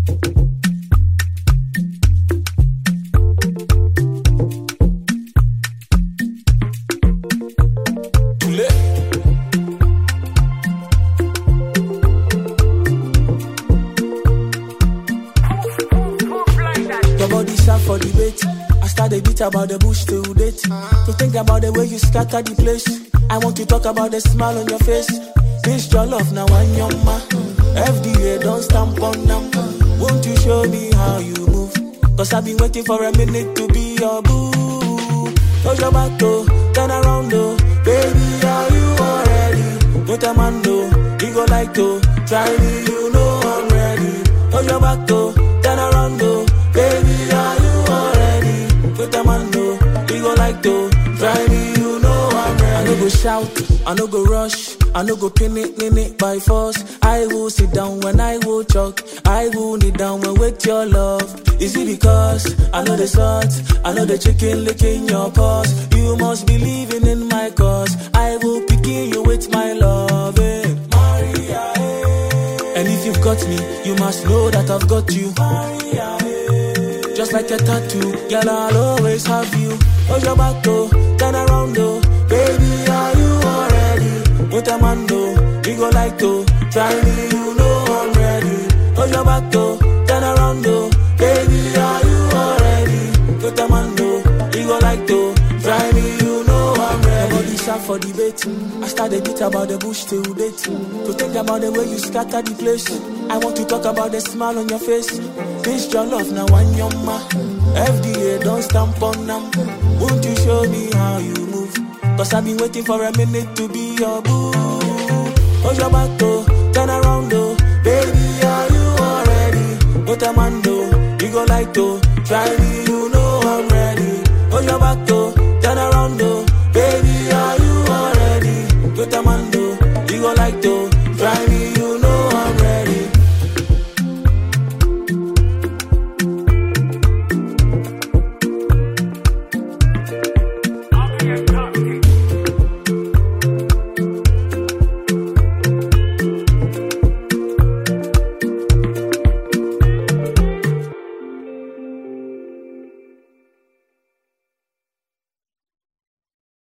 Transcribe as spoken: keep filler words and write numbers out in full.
For debate, I started beat about the bush till date. To think about the way you scatter the place. I want to talk about the smile on your face. This your love now and your ma. F D A don't stamp on them. Won't you show me how you move? Cause I've been waiting for a minute to be your boo. Close your back though, turn around though. Baby, are you already? Don't a man though, we go like to. Try me, you know I'm ready. Close your back though, turn around though. Baby, are you already? Put a man though, we go like to. Try me, you know I'm ready. I no go shout, I no go rush, I no go pin it, pin it by force. I will sit down when I will choke. I will kneel down when with your love. Is it because I know the sauce, I know the chicken licking your paws? You must be believing in my cause. I will pick you with my love, eh? Maria, eh. And if you've got me, you must know that I've got you, Maria, eh. Just like a tattoo, girl, I'll always have you. Hold your back though, turn around though. Baby, are you already? Put a man though, we go like to. Try me, you know I'm ready. Hold your back though, turn around though. Baby, are you already? Put a man though, we go like to. Try me, you know I'm ready. Nobody sharp for debate. I started beat about the bush till date. To think about the way you scatter the place. I want to talk about the smile on your face. This your love now and your ma. F D A don't stamp on them. Won't you show me how you move? Cause I've been waiting for a minute to be your boo. Hold your back though, turn around though. Baby, are you already? Put a man though, we go like to. Try me, you know I'm ready. Hold your back though,